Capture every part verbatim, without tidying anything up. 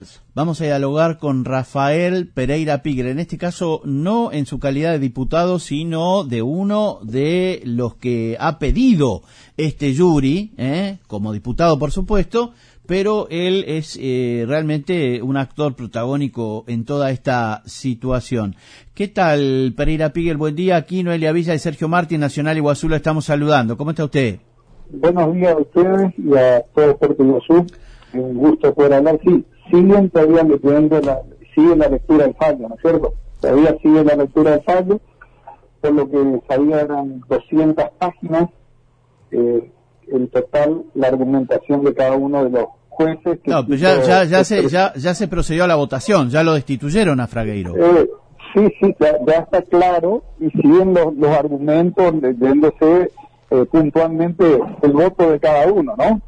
Vamos a dialogar con Rafael Pereira Piger, en este caso no en su calidad de diputado, sino de uno de los que ha pedido este jury, ¿eh? como diputado por supuesto, pero él es eh, realmente un actor protagónico en toda esta situación. ¿Qué tal, Pereira Piger? Buen día, aquí Noelia Villa y Sergio Martín, Nacional Iguazú, lo estamos saludando. ¿Cómo está usted? Buenos días a ustedes y a todo Puerto Iguazú. Un gusto poder hablar. Sí, siguen todavía leyendo, la, sigue la lectura del fallo, ¿no es cierto? Todavía sigue la lectura del fallo, por lo que sabía eran doscientas páginas, eh, en total la argumentación de cada uno de los jueces. Que no, pero ya, ya, ya, se, ya, ya se procedió a la votación, ya lo destituyeron a Fragueiro. Eh, sí, sí, ya, ya está claro, y siguen los, los argumentos leyéndose eh, puntualmente el voto de cada uno, ¿no?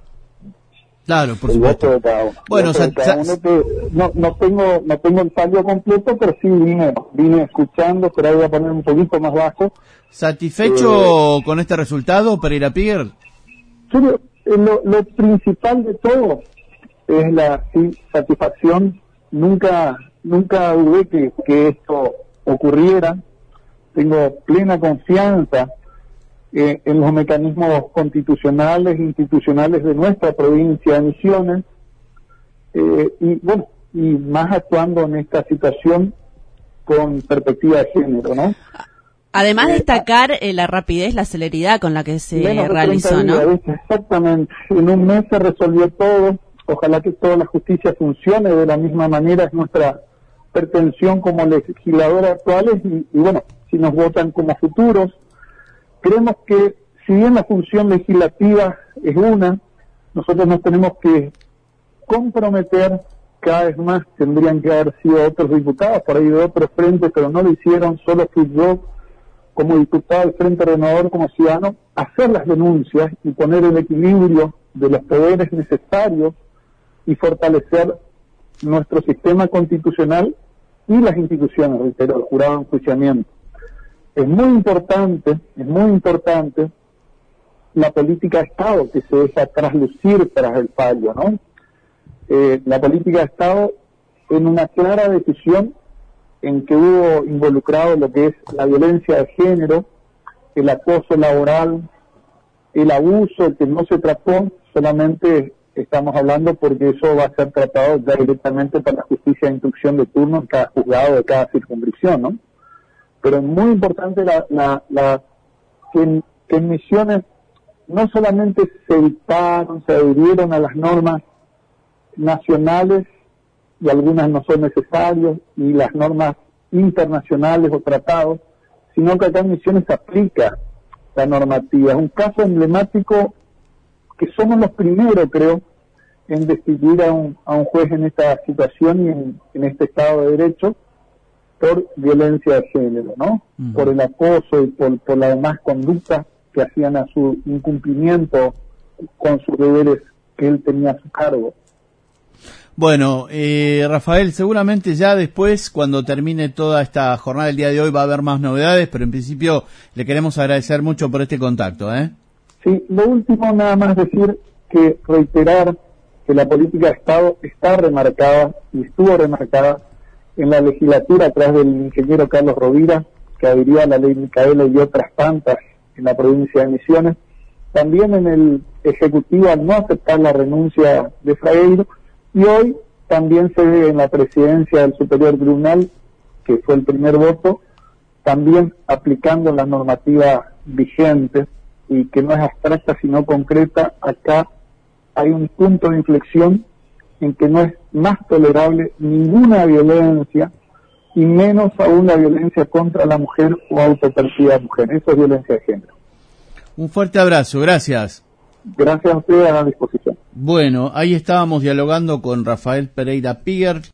Claro, por el supuesto. Voto de cada uno. Bueno, de cada uno que, no, no tengo no tengo el fallo completo, pero sí vine vine escuchando, pero ahí voy a poner un poquito más bajo. ¿Satisfecho eh, con este resultado, Pereira Piger? Sí, lo, lo principal de todo es la sí, satisfacción. Nunca nunca dudé que, que esto ocurriera. Tengo plena confianza Eh, en los mecanismos constitucionales e institucionales de nuestra provincia de Misiones, eh, y bueno, y más actuando en esta situación con perspectiva de género, ¿no? Además, eh, destacar eh, la rapidez, la celeridad con la que se menos de realizó, treinta ¿no? días, exactamente, en un mes se resolvió todo. Ojalá que toda la justicia funcione de la misma manera, es nuestra pretensión como legisladores actuales, y, y bueno, si nos votan como futuros. Creemos que, si bien la función legislativa es una, nosotros nos tenemos que comprometer cada vez más. Tendrían que haber sido otros diputados por ahí de otros frentes, pero no lo hicieron. Solo fui yo, como diputado del Frente Renovador, como ciudadano, hacer las denuncias y poner el equilibrio de los poderes necesarios y fortalecer nuestro sistema constitucional y las instituciones, reitero, el jurado de enjuiciamiento. Es muy importante, es muy importante la política de Estado que se deja traslucir tras el fallo, ¿no? Eh, la política de Estado en una clara decisión en que hubo involucrado lo que es la violencia de género, el acoso laboral, el abuso que no se trató, solamente estamos hablando porque eso va a ser tratado ya directamente por la justicia de instrucción de turno en cada juzgado de cada circunscripción, ¿no? Pero es muy importante la, la, la que, en, que en Misiones no solamente se dictaron, se adhirieron a las normas nacionales, y algunas no son necesarias, y las normas internacionales o tratados, sino que acá en Misiones se aplica la normativa. Es un caso emblemático que somos los primeros, creo, en destituir a un, a un juez en esta situación y en, en este Estado de Derecho, por violencia de género, ¿no? Uh-huh. Por el acoso y por, por las demás conductas que hacían a su incumplimiento con sus deberes que él tenía a su cargo. Bueno, eh, Rafael, seguramente ya después, cuando termine toda esta jornada del día de hoy, va a haber más novedades, pero en principio le queremos agradecer mucho por este contacto, ¿eh? Sí, lo último nada más decir que reiterar que la política de Estado está remarcada y estuvo remarcada en la legislatura a través del ingeniero Carlos Rovira, que adhirió a la ley Micaela y otras tantas en la provincia de Misiones. También en el Ejecutivo al no aceptar la renuncia de Fragueiro, y hoy también se ve en la presidencia del Superior Tribunal, que fue el primer voto, también aplicando la normativa vigente y que no es abstracta sino concreta. Acá hay un punto de inflexión en que no es más tolerable ninguna violencia, y menos aún la violencia contra la mujer o autopercibida mujer. Eso es violencia de género. Un fuerte abrazo, gracias. Gracias a ustedes, a la disposición. Bueno, ahí estábamos dialogando con Rafael Pereira Piger.